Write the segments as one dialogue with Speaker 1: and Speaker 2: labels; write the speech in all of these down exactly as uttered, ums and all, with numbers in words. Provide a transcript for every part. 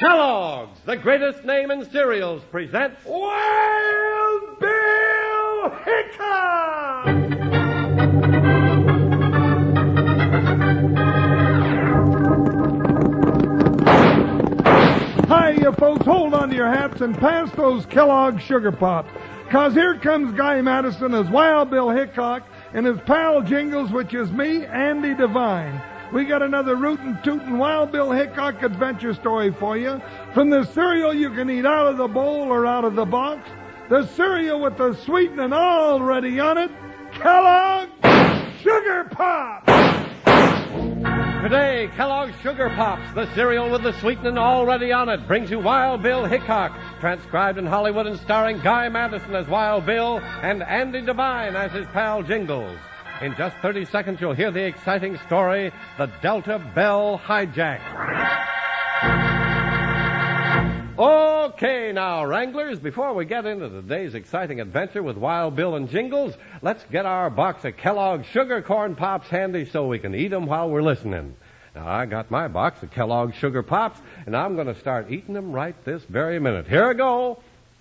Speaker 1: Kellogg's, the greatest name in cereals, presents
Speaker 2: Wild Bill Hickok! Hi, you folks, hold on to your hats and pass those Kellogg's Sugar Pops. Cause here comes Guy Madison as Wild Bill Hickok and his pal Jingles, which is me, Andy Devine. We got another rootin' tootin' Wild Bill Hickok adventure story for you. From the cereal you can eat out of the bowl or out of the box, the cereal with the sweetening already on it, Kellogg's Sugar Pops!
Speaker 1: Today, Kellogg's Sugar Pops, the cereal with the sweetening already on it, brings you Wild Bill Hickok, transcribed in Hollywood and starring Guy Madison as Wild Bill and Andy Devine as his pal Jingles. In just thirty seconds, you'll hear the exciting story, The Delta Bell Hijack. Okay, now, Wranglers, before we get into today's exciting adventure with Wild Bill and Jingles, let's get our box of Kellogg's Sugar Corn Pops handy so we can eat them while we're listening. Now, I got my box of Kellogg's Sugar Pops, and I'm going to start eating them right this very minute. Here I go.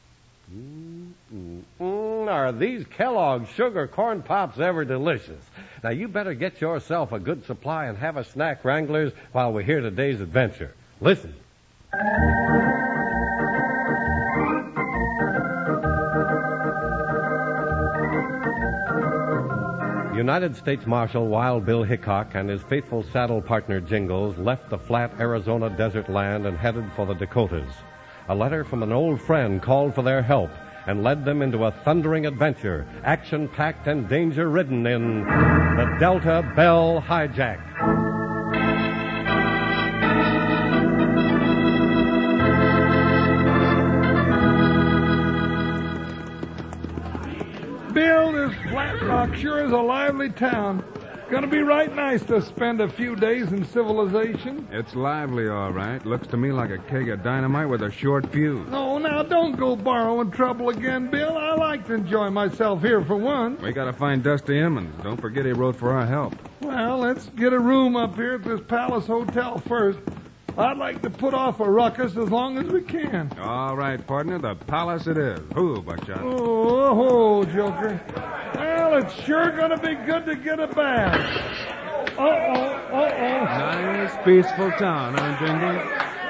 Speaker 1: Mm-mm-mm. Are these Kellogg's Sugar Corn Pops ever delicious? Now, you better get yourself a good supply and have a snack, Wranglers, while we hear today's adventure. Listen. United States Marshal Wild Bill Hickok and his faithful saddle partner Jingles left the flat Arizona desert land and headed for the Dakotas. A letter from an old friend called for their help and led them into a thundering adventure, action-packed and danger-ridden in The Delta Bell Hijack.
Speaker 2: Bill, this Flat Rock sure is a lively town. Gonna be right nice to spend a few days in civilization.
Speaker 3: It's lively, all right. Looks to me like a keg of dynamite with a short fuse.
Speaker 2: No, now, don't go borrowing trouble again, Bill. I like to enjoy myself here for one.
Speaker 3: We gotta find Dusty Emmons. Don't forget he wrote for our help.
Speaker 2: Well, let's get a room up here at this Palace Hotel first. I'd like to put off a ruckus as long as we can.
Speaker 3: All right, partner, the Palace it is. Who, Buckshot?
Speaker 2: Oh, oh, Joker. Well, it's sure gonna be good to get a bath. Uh-oh, uh-oh.
Speaker 3: Nice, peaceful town, huh, Jingles?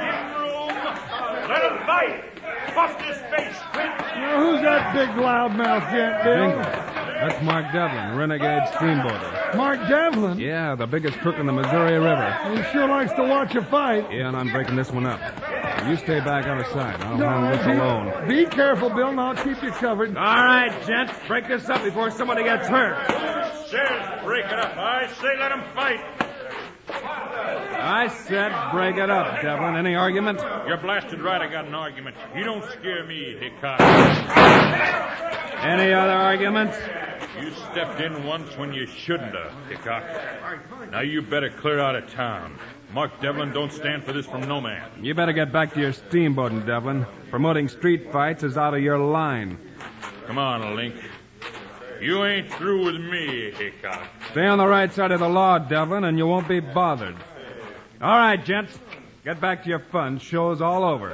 Speaker 4: Let him fight! Puff this face, quick!
Speaker 2: Now, who's that big loudmouth gent, Bill?
Speaker 3: Jingles. That's Mark Devlin, renegade steamboater.
Speaker 2: Mark Devlin?
Speaker 3: Yeah, the biggest crook in the Missouri River.
Speaker 2: He sure likes to watch a fight.
Speaker 3: Yeah, and I'm breaking this one up. You stay back out of sight. I'll
Speaker 2: No,
Speaker 3: handle this
Speaker 2: be,
Speaker 3: alone.
Speaker 2: Be careful, Bill, and I'll keep you covered.
Speaker 4: All right, gents, break this up before somebody gets hurt. Says break it up. I say let him fight.
Speaker 3: I said break it up, Devlin. Any argument?
Speaker 4: You're blasted right I got an argument. You don't scare me, Hickok.
Speaker 3: Any other arguments?
Speaker 4: You stepped in once when you shouldn't have, Hickok. Now you better clear out of town. Mark Devlin don't stand for this from no man.
Speaker 3: You better get back to your steamboating, Devlin. Promoting street fights is out of your line.
Speaker 4: Come on, Link. You ain't through with me, Hickok.
Speaker 3: Stay on the right side of the law, Devlin, and you won't be bothered. All right, gents. Get back to your fun. Show's all over.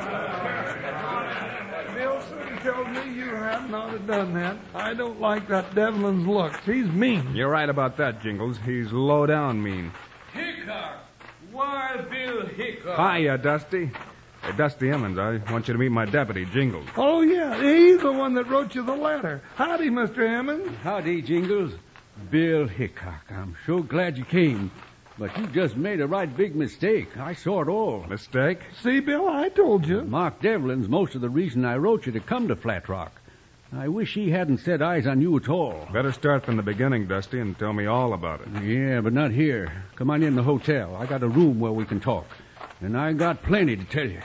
Speaker 2: Bill soon tells me you have not have done that. I don't like that Devlin's looks. He's mean.
Speaker 3: You're right about that, Jingles. He's low down mean.
Speaker 5: Hickok! Wild Bill Hickok!
Speaker 3: Hiya, Dusty. Hey, Dusty Emmons, I want you to meet my deputy, Jingles.
Speaker 2: Oh, yeah, he's the one that wrote you the letter. Howdy, Mister Emmons.
Speaker 5: Howdy, Jingles. Bill Hickok, I'm so glad you came. But you just made a right big mistake. I saw it all.
Speaker 3: Mistake?
Speaker 2: See, Bill, I told you.
Speaker 5: Mark Devlin's most of the reason I wrote you to come to Flat Rock. I wish he hadn't set eyes on you at all.
Speaker 3: Better start from the beginning, Dusty, and tell me all about it.
Speaker 5: Yeah, but not here. Come on in the hotel. I got a room where we can talk. And I got plenty to tell you.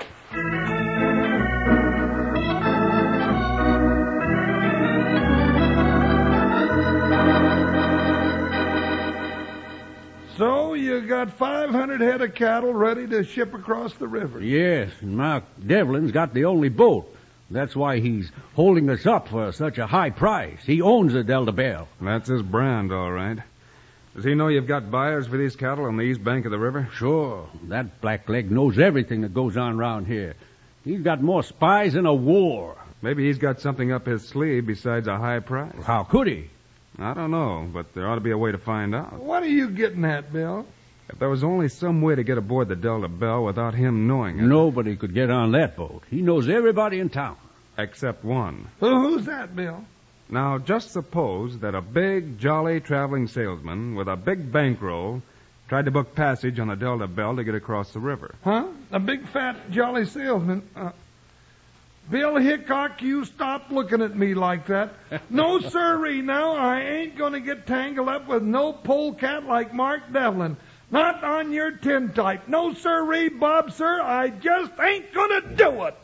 Speaker 2: So you got five hundred head of cattle ready to ship across the river.
Speaker 5: Yes, and Mark Devlin's got the only boat. That's why he's holding us up for such a high price. He owns the Delta Bell.
Speaker 3: That's his brand, all right. Does he know you've got buyers for these cattle on the east bank of the river?
Speaker 5: Sure. That blackleg knows everything that goes on around here. He's got more spies than a war.
Speaker 3: Maybe he's got something up his sleeve besides a high price.
Speaker 5: How could he?
Speaker 3: I don't know, but there ought to be a way to find out.
Speaker 2: What are you getting at, Bill?
Speaker 3: If there was only some way to get aboard the Delta Belle without him knowing it.
Speaker 5: Nobody could get on that boat. He knows everybody in town.
Speaker 3: Except one.
Speaker 2: Well, who's that, Bill?
Speaker 3: Now, just suppose that a big, jolly traveling salesman with a big bankroll tried to book passage on the Delta Belle to get across the river.
Speaker 2: Huh? A big, fat, jolly salesman? Uh, Bill Hickok, you stop looking at me like that. No, sirree, now, I ain't going to get tangled up with no polecat like Mark Devlin. Not on your tintype. No, sirree, Bob, sir, I just ain't going to do it.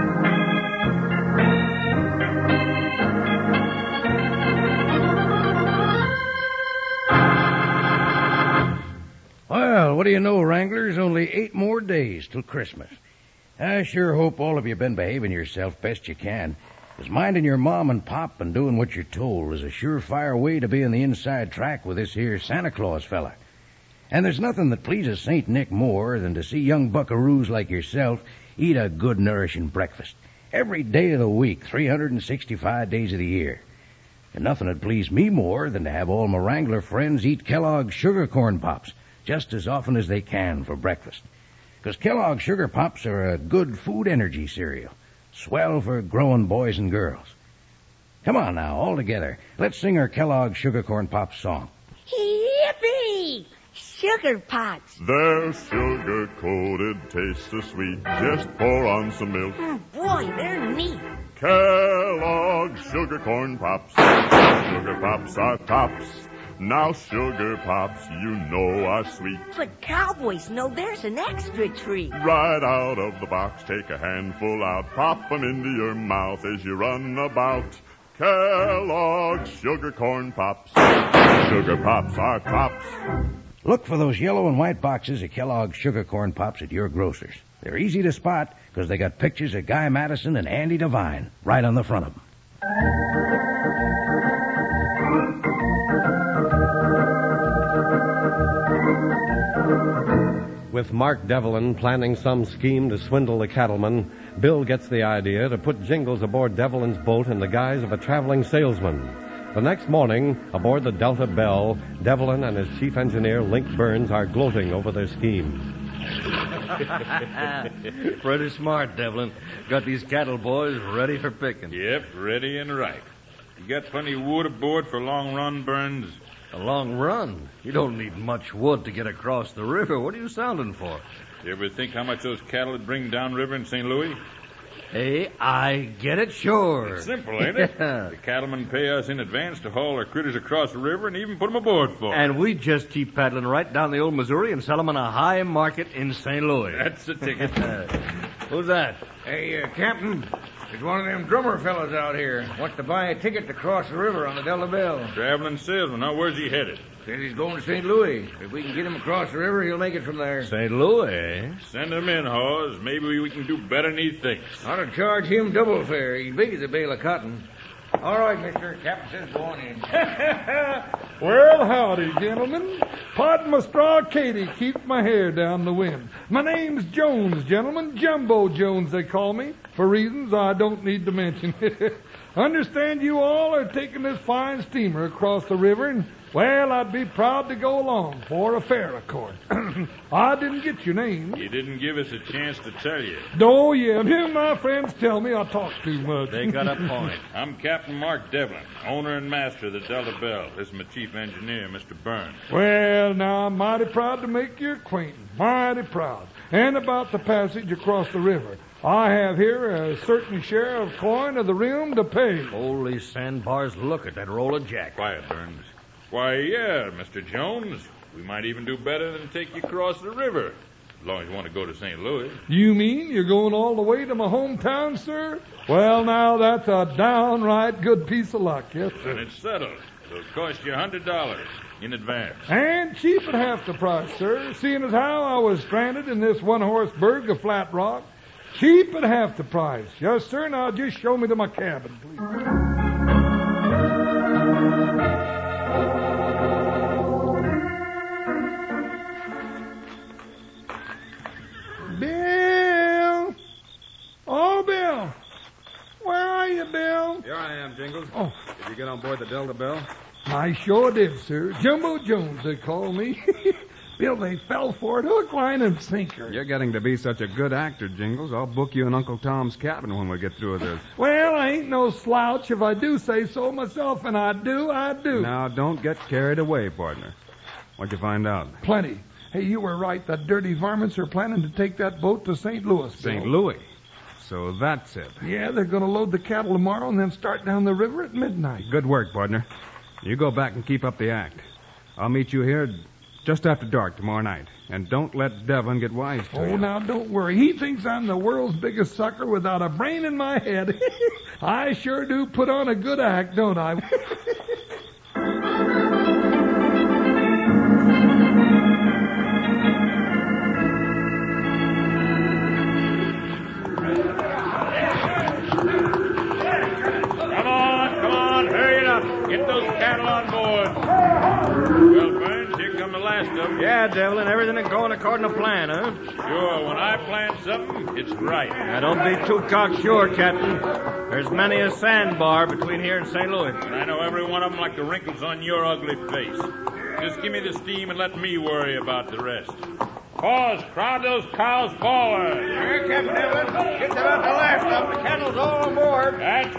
Speaker 6: Well, what do you know, Wranglers? Only eight more days till Christmas. I sure hope all of you been behaving yourself best you can. 'Cause minding your mom and pop and doing what you're told is a surefire way to be in the inside track with this here Santa Claus fella. And there's nothing that pleases Saint Nick more than to see young buckaroos like yourself eat a good, nourishing breakfast. Every day of the week, three hundred sixty-five days of the year. And nothing would please me more than to have all my Wrangler friends eat Kellogg's Sugar Corn Pops just as often as they can for breakfast. 'Cause Kellogg's Sugar Pops are a good food energy cereal. Swell for growing boys and girls. Come on now, all together. Let's sing our Kellogg's Sugar Corn Pops song.
Speaker 7: Yippee! Sugar Pots.
Speaker 8: They're sugar-coated, taste so sweet. Just pour on some milk.
Speaker 7: Oh, boy, they're neat.
Speaker 8: Kellogg's Sugar Corn Pops. Sugar Pops are tops. Now Sugar Pops, you know, are sweet.
Speaker 7: But cowboys know there's an extra treat.
Speaker 8: Right out of the box, take a handful out. Pop 'em into your mouth as you run about. Kellogg's Sugar Corn Pops. Sugar Pops are tops.
Speaker 6: Look for those yellow and white boxes of Kellogg's Sugar Corn Pops at your grocer's. They're easy to spot because they got pictures of Guy Madison and Andy Devine right on the front of them.
Speaker 1: With Mark Devlin planning some scheme to swindle the cattlemen, Bill gets the idea to put Jingles aboard Devlin's boat in the guise of a traveling salesman. The next morning, aboard the Delta Belle, Devlin and his chief engineer, Link Burns, are gloating over their scheme.
Speaker 9: Pretty smart, Devlin. Got these cattle boys ready for picking.
Speaker 4: Yep, ready and right. You got plenty of wood aboard for a long run, Burns?
Speaker 9: A long run? You don't need much wood to get across the river. What are you sounding for?
Speaker 4: You ever think how much those cattle would bring downriver in Saint Louis?
Speaker 9: Hey, I get it, sure.
Speaker 4: It's simple, ain't it? The cattlemen pay us in advance to haul their critters across the river and even put them aboard for 'em.
Speaker 9: And we just keep paddling right down the old Missouri and sell them on a high market in Saint Louis.
Speaker 4: That's the ticket.
Speaker 9: Who's that?
Speaker 10: Hey, uh, Captain, there's one of them drummer fellas out here. Wants to buy a ticket to cross the river on the Delta Belle.
Speaker 4: Traveling salesman. Now, where's he headed?
Speaker 10: Says he's going to Saint Louis. If we can get him across the river, he'll make it from there.
Speaker 9: Saint Louis?
Speaker 4: Send him in, Hawes. Maybe we can do better than he thinks.
Speaker 10: Ought to charge him double fare. He's big as a bale of cotton. All right, mister. Captain says go on in.
Speaker 2: Well, howdy, gentlemen. Pardon my straw Katie, keep my hair down the wind. My name's Jones, gentlemen. Jumbo Jones, they call me, for reasons I don't need to mention. Understand you all are taking this fine steamer across the river, and, well, I'd be proud to go along, for a fare, of course. I didn't get your name.
Speaker 4: You didn't give us a chance to tell you.
Speaker 2: Oh, yeah, my friends tell me I talk too much.
Speaker 9: They got a point.
Speaker 4: I'm Captain Mark Devlin, owner and master of the Delta Belle. This is my chief engineer, Mister Burns.
Speaker 2: Well, now, I'm mighty proud to make your acquaintance. Mighty proud. And about the passage across the river. I have here a certain share of coin of the realm to pay.
Speaker 9: Holy sandbars, look at that roll of jack.
Speaker 4: Quiet, Burns. Why, yeah, Mister Jones. We might even do better than take you across the river. As long as you want to go to Saint Louis.
Speaker 2: You mean you're going all the way to my hometown, sir? Well, now, that's a downright good piece of luck, yes, sir.
Speaker 4: And it's settled. It'll cost you a hundred dollars in advance.
Speaker 2: And cheap at half the price, sir. Seeing as how I was stranded in this one-horse burg of Flat Rock. Cheap at half the price. Yes, sir. Now just show me to my cabin, please. Bill?
Speaker 3: Here I am, Jingles.
Speaker 2: Oh.
Speaker 3: Did you get on board the Delta Bell?
Speaker 2: I sure did, sir. Jumbo Jones, they call me. Bill, they fell for it, hook, line, and sinker.
Speaker 3: You're getting to be such a good actor, Jingles. I'll book you in Uncle Tom's cabin when we get through with this.
Speaker 2: Well, I ain't no slouch if I do say so myself, and I do, I do.
Speaker 3: Now, don't get carried away, partner. What'd you find out?
Speaker 2: Plenty. Hey, you were right. The dirty varmints are planning to take that boat to Saint Louis.
Speaker 3: Saint
Speaker 2: Bill.
Speaker 3: Louis. So that's it.
Speaker 2: Yeah, they're going to load the cattle tomorrow and then start down the river at midnight.
Speaker 3: Good work, partner. You go back and keep up the act. I'll meet you here just after dark tomorrow night. And don't let Devlin get wise to
Speaker 2: Oh,
Speaker 3: you.
Speaker 2: now, don't worry. He thinks I'm the world's biggest sucker without a brain in my head. I sure do put on a good act, don't I?
Speaker 4: Come on, come on, hurry it up. Get those cattle on board. Well, Burns, here come the last of them.
Speaker 9: Yeah, Devlin, everything is going according to plan, huh?
Speaker 4: Sure, when I plan something, it's right.
Speaker 9: Now, don't be too cocksure, Captain. There's many a sandbar between here and Saint Louis.
Speaker 4: And I know every one of them like the wrinkles on your ugly face. Just give me the steam and let me worry about the rest. Pause, crowd those cows forward.
Speaker 10: Here, Captain Devlin. Get them out the last of them. The cattle's all on board.
Speaker 4: That's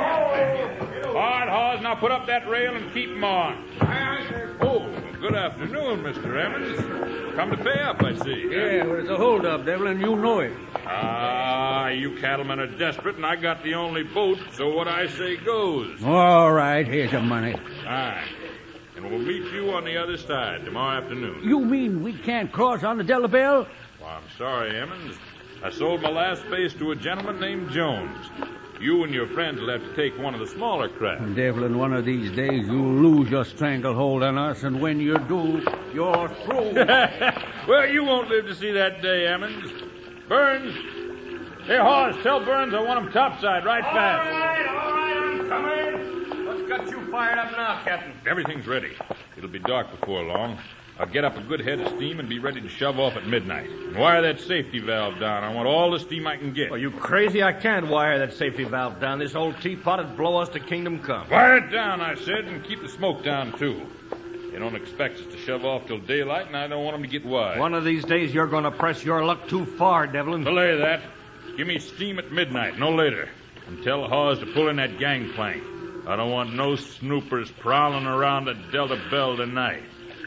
Speaker 4: good. Hard, Hawes. Now put up that rail and keep 'em on. Oh, good afternoon, Mister Emmons. Come to pay up, I see.
Speaker 5: Yeah, well, it's a hold-up, Devlin. You know it.
Speaker 4: Ah, you cattlemen are desperate, and I got the only boat, so what I say goes.
Speaker 5: All right, here's your money.
Speaker 4: Fine. And we'll meet you on the other side tomorrow afternoon.
Speaker 5: You mean we can't cross on the Delta Bell?
Speaker 4: Well, I'm sorry, Emmons. I sold my last space to a gentleman named Jones. You and your friends will have to take one of the smaller craft.
Speaker 5: Devlin, one of these days you'll lose your stranglehold on us, and when you do, you're through.
Speaker 4: Well, you won't live to see that day, Emmons. Burns. Hey, Hawes, tell Burns I want him topside right fast.
Speaker 10: All right, all right, I'm coming. What's got you fired up now, Captain?
Speaker 4: Everything's ready. It'll be dark before long. I'll get up a good head of steam and be ready to shove off at midnight. And wire that safety valve down. I want all the steam I can get.
Speaker 9: Are you crazy? I can't wire that safety valve down. This old teapot would blow us to kingdom come.
Speaker 4: Wire it down, I said, and keep the smoke down, too. They don't expect us to shove off till daylight, and I don't want them to get wise.
Speaker 9: One of these days you're going to press your luck too far, Devlin.
Speaker 4: Delay that. Give me steam at midnight, no later. And tell Hawes to pull in that gangplank. I don't want no snoopers prowling around the Delta Bell tonight.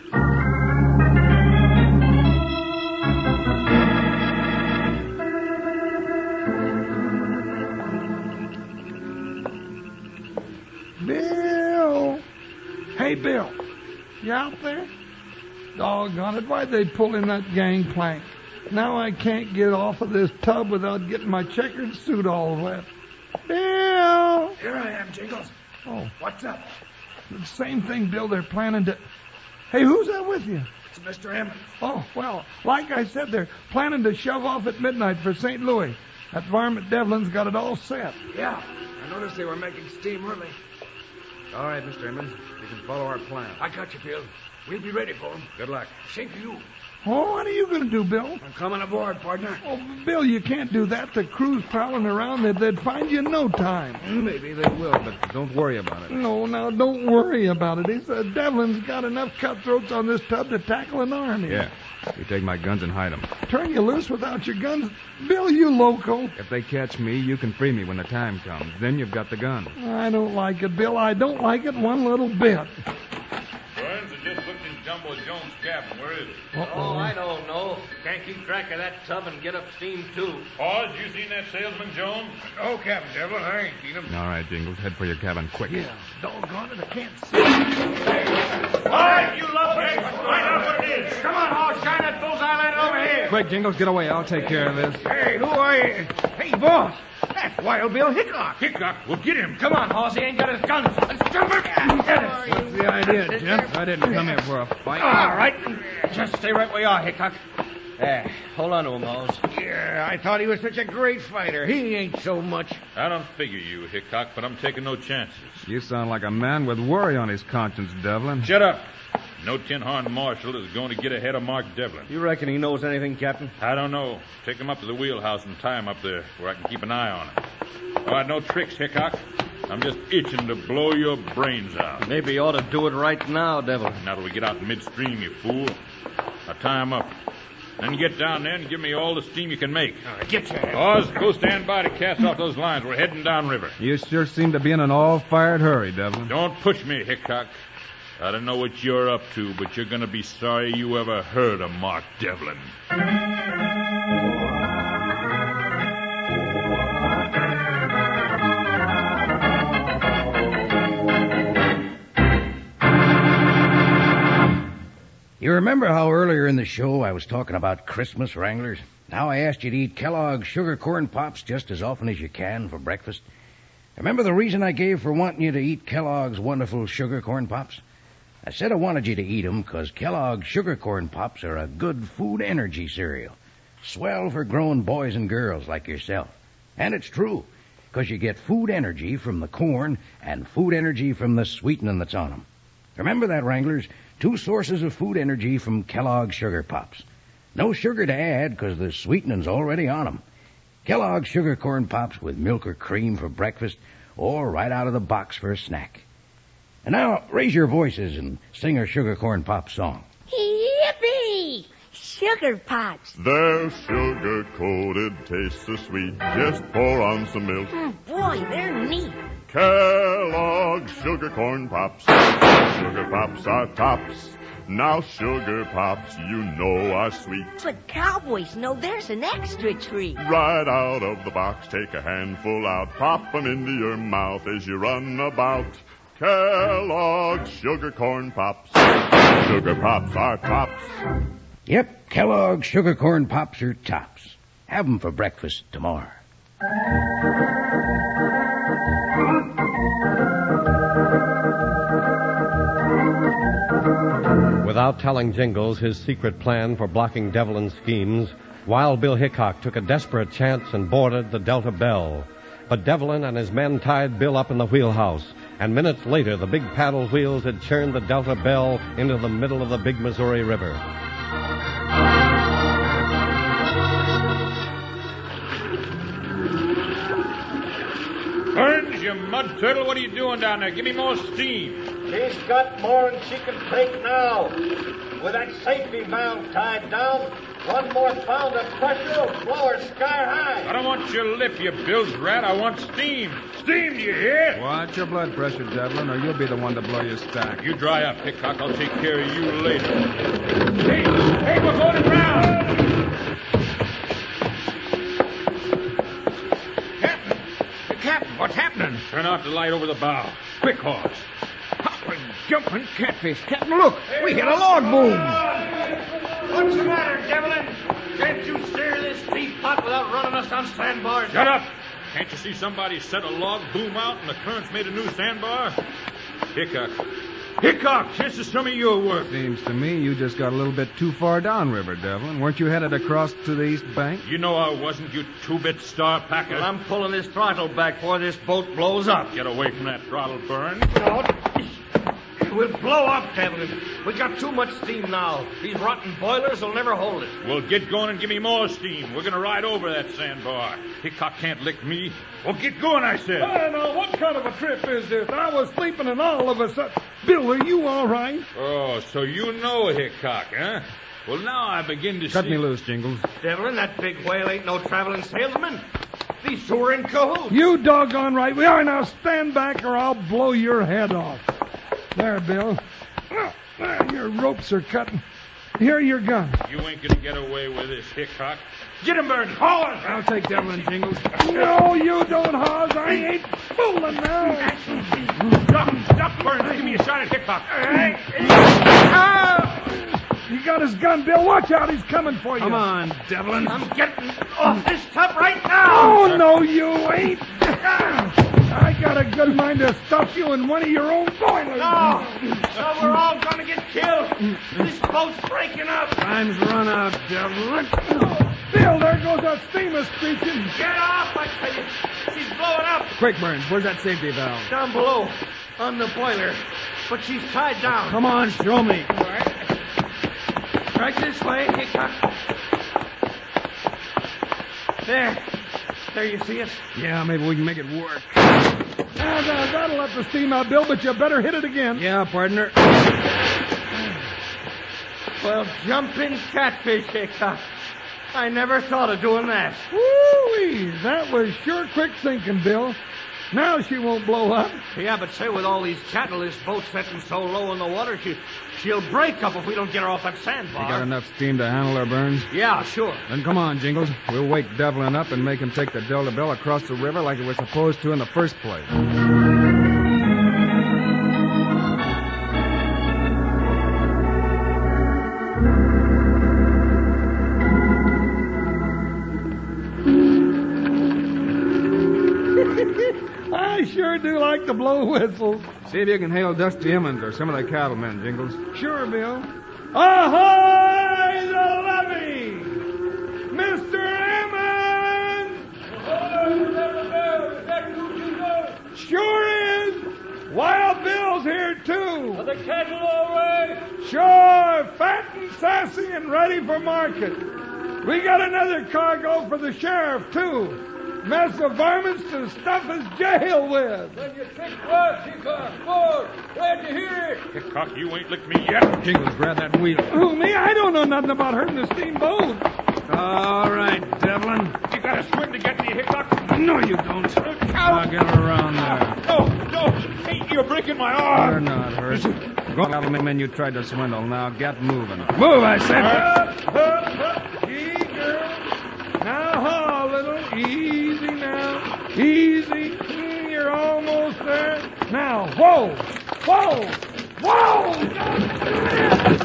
Speaker 2: Bill! Hey, Bill. You out there? Doggone it. Why'd they pull in that gangplank? Now I can't get off of this tub without getting my checkered suit all wet. Bill!
Speaker 10: Here I am, Jingles.
Speaker 2: Oh,
Speaker 10: What's up?
Speaker 2: the same thing, Bill. They're planning to... Hey, who's that with you?
Speaker 10: It's Mister Emmons.
Speaker 2: Oh, well, like I said, they're planning to shove off at midnight for Saint Louis. That varmint Devlin's got it all set.
Speaker 10: Yeah, I noticed they were making steam early.
Speaker 3: All right, Mister Emmons. We can follow our plan.
Speaker 10: I got you, Bill. We'll be ready for them.
Speaker 3: Good luck.
Speaker 10: Same to you.
Speaker 2: Oh, what are you going to do, Bill?
Speaker 10: I'm coming aboard, partner.
Speaker 2: Oh, Bill, you can't do that. The crew's prowling around. They'd, they'd find you in no time.
Speaker 3: Maybe they will, but don't worry about it.
Speaker 2: No, now, don't worry about it. He's, uh, Devlin's got enough cutthroats on this tub to tackle an army.
Speaker 3: Yeah. You take my guns and hide them.
Speaker 2: Turn you loose without your guns? Bill, you loco.
Speaker 3: If they catch me, you can free me when the time comes. Then you've got the gun.
Speaker 2: I don't like it, Bill. I don't like it one little bit.
Speaker 4: Burns, I just looked in Jumbo Jones' cabin. Where is it?
Speaker 2: Uh-oh.
Speaker 9: Oh, I don't know. Can't keep track of that tub and get up steam, too.
Speaker 4: Hawes, you seen that salesman, Jones?
Speaker 10: Oh, Captain Devlin, I ain't seen him.
Speaker 3: All right, Jingles. Head for your cabin quick.
Speaker 2: Yeah, doggone it, I can't see.
Speaker 10: All right, you love me. Find out what it is. Come on, Hawes, shine that bullseye light over here.
Speaker 3: Quick, Jingles, get away. I'll take care of this.
Speaker 10: Hey, who are you? Hey, boss. That's Wild Bill Hickok.
Speaker 4: Hickok, we'll get him.
Speaker 10: Come on, Hoss, he ain't got his guns. Let's jump it. Get us.
Speaker 3: What's the idea, gents? I didn't come here for a fight.
Speaker 10: All right. Just stay right where you are, Hickok.
Speaker 9: Yeah, hold on to him, Hawes.
Speaker 10: Yeah, I thought he was such a great fighter. He ain't so much.
Speaker 4: I don't figure you, Hickok, but I'm taking no chances.
Speaker 3: You sound like a man with worry on his conscience, Devlin.
Speaker 4: Shut up. No tin horn marshal is going to get ahead of Mark Devlin.
Speaker 9: You reckon he knows anything, Captain?
Speaker 4: I don't know. Take him up to the wheelhouse and tie him up there where I can keep an eye on him. All right, no tricks, Hickok. I'm just itching to blow your brains out.
Speaker 9: Maybe you ought to do it right now, Devil.
Speaker 4: Now that we get out midstream, you fool. Now tie him up. Then get down there and give me all the steam you can make.
Speaker 10: All right, get your head.
Speaker 4: Oz, go stand by to cast off those lines. We're heading downriver.
Speaker 3: You sure seem to be in an all-fired hurry, Devlin.
Speaker 4: Don't push me, Hickok. I don't know what you're up to, but you're going to be sorry you ever heard of Mark Devlin.
Speaker 6: You remember how earlier in the show I was talking about Christmas, Wranglers? How I asked you to eat Kellogg's Sugar Corn Pops just as often as you can for breakfast? Remember the reason I gave for wanting you to eat Kellogg's wonderful Sugar Corn Pops? I said I wanted you to eat 'em because Kellogg's Sugar Corn Pops are a good food energy cereal. Swell for grown boys and girls like yourself. And it's true, because you get food energy from the corn and food energy from the sweetening that's on 'em. Remember that, Wranglers? Two sources of food energy from Kellogg's Sugar Pops. No sugar to add because the sweetening's already on 'em. Kellogg's Sugar Corn Pops with milk or cream for breakfast or right out of the box for a snack. And now, raise your voices and sing our Sugar Corn Pop song.
Speaker 7: Yippee! Sugar Pops.
Speaker 8: They're sugar-coated, taste so sweet. Just pour on some milk.
Speaker 7: Mm, boy, they're neat.
Speaker 8: Kellogg's Sugar Corn Pops. Sugar Pops are tops. Now Sugar Pops, you know, are sweet.
Speaker 7: But cowboys know there's an extra treat.
Speaker 8: Right out of the box, take a handful out. Pop 'em into your mouth as you run about. Kellogg's Sugar Corn Pops. Sugar Pops are tops.
Speaker 6: Yep, Kellogg's Sugar Corn Pops are tops. Have 'em for breakfast tomorrow.
Speaker 1: Without telling Jingles his secret plan for blocking Devlin's schemes, Wild Bill Hickok took a desperate chance and boarded the Delta Belle. But Devlin and his men tied Bill up in the wheelhouse, and minutes later the big paddle wheels had churned the Delta Belle into the middle of the big Missouri River.
Speaker 4: Burns, you mud turtle, what are you doing down there? Give me more steam.
Speaker 10: She's got more than she can take now. With that safety valve tied down, one more pound of pressure will blow her sky high.
Speaker 4: I don't want your lip, you bilge rat. I want steam. Steam, do you hear?
Speaker 3: Watch your blood pressure, Devlin, or you'll be the one to blow your stack.
Speaker 4: You dry up, Hickok. I'll take care of you later. Hey, hey, we're going around.
Speaker 10: Captain! Captain, what's happening?
Speaker 4: Turn out the light over the bow. Quick, horse.
Speaker 10: Hopping, jumping catfish. Captain, look! We hit a log boom! What's the matter, Devlin? Can't you steer this teapot without running us on sandbars?
Speaker 4: Shut up! Can't you see somebody set a log boom out and the current's made a new sandbar? Hickok. Hickok, this is some of your work.
Speaker 3: Seems to me you just got a little bit too far downriver, Devlin. Weren't you headed across to the east bank?
Speaker 4: You know I wasn't, you two-bit star packer.
Speaker 9: Well, I'm pulling this throttle back before this boat blows up.
Speaker 4: Get away from that throttle, Burn.
Speaker 9: No, we'll blow up, Devlin. We got too much steam now. These rotten boilers will never hold it.
Speaker 4: Well, get going and give me more steam. We're going to ride over that sandbar. Hickok can't lick me. Well, get going, I said.
Speaker 2: I don't know. What kind of a trip is this? I was sleeping and all of a sudden... Bill, are you all right?
Speaker 4: Oh, so you know Hickok, huh? Well, now I begin to
Speaker 3: Cut
Speaker 4: see...
Speaker 3: me loose, Jingles.
Speaker 9: Devlin, that big whale ain't no traveling salesman. These two are in cahoots.
Speaker 2: You doggone right we are. Now stand back or I'll blow your head off. There, Bill. There, your ropes are cutting. Here are your guns.
Speaker 4: You ain't going to get away with this, Hickok.
Speaker 9: Get him, Burn. Haul us.
Speaker 3: I'll take Devlin, Jingles.
Speaker 2: No, you don't, Hawes. I ain't fooling now.
Speaker 4: Stop, stop, Burns. Give me a shot at Hickok.
Speaker 2: He got his gun, Bill. Watch out. He's coming for you.
Speaker 3: Come on, Devlin.
Speaker 9: I'm getting off this tub right now.
Speaker 2: Oh, no, you ain't. I got a good mind to stuff you in one of your own boilers.
Speaker 9: No. So we're all going to get killed. This boat's breaking up.
Speaker 3: Time's run out, Devlin.
Speaker 2: Bill, there goes that steamer screeching.
Speaker 9: Get off, I tell you. She's blowing up.
Speaker 3: Quick, Burns. Where's that safety valve?
Speaker 9: Down below, on the boiler. But she's tied down.
Speaker 3: Come on, show me.
Speaker 9: All right. Right this way, Hickok. There.
Speaker 10: There, you see it?
Speaker 3: Yeah, maybe we can make it work.
Speaker 2: Ah, now, that'll let the steam out, Bill, but you better hit it again.
Speaker 3: Yeah, partner.
Speaker 10: Well, jumping catfish, Hickok. I never thought of doing that.
Speaker 2: Woo-wee, that was sure quick thinking, Bill. Now she won't blow up.
Speaker 9: Yeah, but say, with all these cattle, this boat's setting so low in the water, she, she'll break up if we don't get her off that sandbar.
Speaker 3: You got enough steam to handle her, Burns?
Speaker 9: Yeah, sure.
Speaker 3: Then come on, Jingles. We'll wake Devlin up and make him take the Delta Bell across the river like it was supposed to in the first place.
Speaker 2: I sure do like to blow whistles.
Speaker 3: See if you can hail Dusty Emmons or some of the cattlemen, Jingles.
Speaker 2: Sure, Bill. Ahoy, the levee! Mister Emmons! Sure is! Wild Bill's here, too.
Speaker 10: Are the cattle all right?
Speaker 2: Sure, fat and sassy and ready for market. We got another cargo for the sheriff, too. Mess of varmints to stuff his jail with.
Speaker 10: When you think what, Hickok? More. Glad to hear it.
Speaker 4: Hickok, you ain't licked me yet.
Speaker 3: Jingles, grab that wheel.
Speaker 2: Who, me? I don't know nothing about hurting the steamboat.
Speaker 3: All right, Devlin.
Speaker 4: You gotta swim to get me, Hickok.
Speaker 3: No, you don't. I'll get her around there.
Speaker 4: No, no. Hey, you're breaking my
Speaker 3: You're
Speaker 4: arm.
Speaker 3: not hurt. Go, cattlemen you tried to swindle. Now get moving. Move, I said.
Speaker 2: Up, up, up. Gee, girl. Now, haul, little. Easy now. Easy. Mm, you're almost there. Now, whoa. Whoa. Whoa.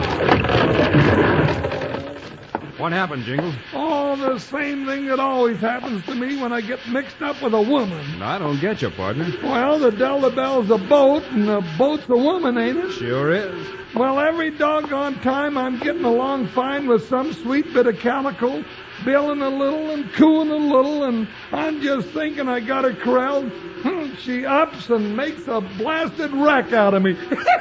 Speaker 3: What happened, Jingles?
Speaker 2: Oh, the same thing that always happens to me when I get mixed up with a woman.
Speaker 3: I don't get you, partner.
Speaker 2: Well, the Delta Bell's a boat, and the boat's a woman, ain't it?
Speaker 3: Sure is.
Speaker 2: Well, every doggone time I'm getting along fine with some sweet bit of calico, billing a little and cooing a little, and I'm just thinking I got her corralled. She ups and makes a blasted wreck out of me.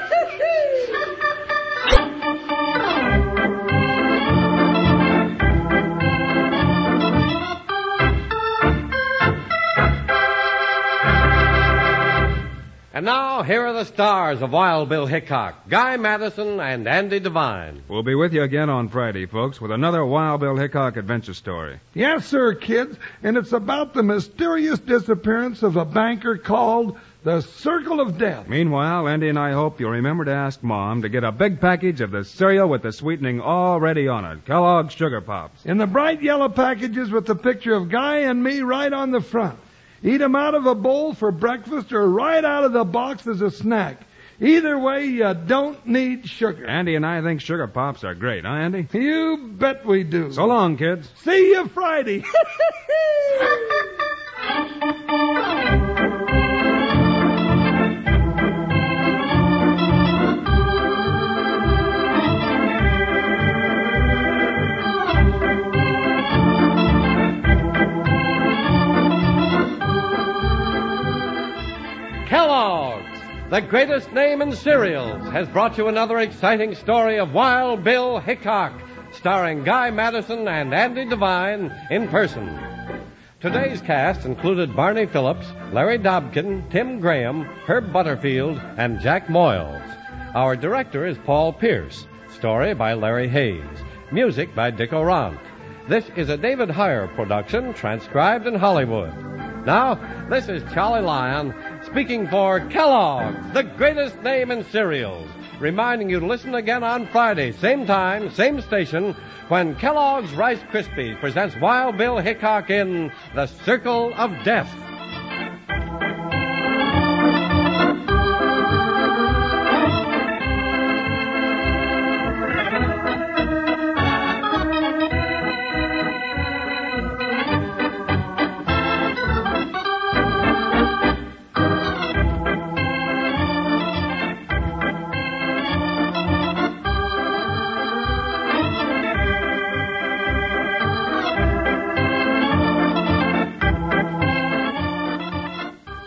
Speaker 1: And now, here are the stars of Wild Bill Hickok, Guy Madison and Andy Devine.
Speaker 3: We'll be with you again on Friday, folks, with another Wild Bill Hickok adventure story.
Speaker 2: Yes, sir, kids, and it's about the mysterious disappearance of a banker called the Circle of Death.
Speaker 3: Meanwhile, Andy and I hope you'll remember to ask Mom to get a big package of the cereal with the sweetening already on it, Kellogg's Sugar Pops.
Speaker 2: In the bright yellow packages with the picture of Guy and me right on the front. Eat 'em out of a bowl for breakfast or right out of the box as a snack. Either way, you don't need sugar.
Speaker 3: Andy and I think Sugar Pops are great, huh, Andy?
Speaker 2: You bet we do.
Speaker 3: So long, kids.
Speaker 2: See you Friday.
Speaker 1: Kellogg's, the greatest name in cereals, has brought you another exciting story of Wild Bill Hickok, starring Guy Madison and Andy Devine in person. Today's cast included Barney Phillips, Larry Dobkin, Tim Graham, Herb Butterfield, and Jack Moyles. Our director is Paul Pierce. Story by Larry Hayes. Music by Dick O'Ronk. This is a David Heyer production, transcribed in Hollywood. Now, this is Charlie Lyon speaking for Kellogg's, the greatest name in cereals, reminding you to listen again on Friday, same time, same station, when Kellogg's Rice Krispies presents Wild Bill Hickok in The Circle of Death.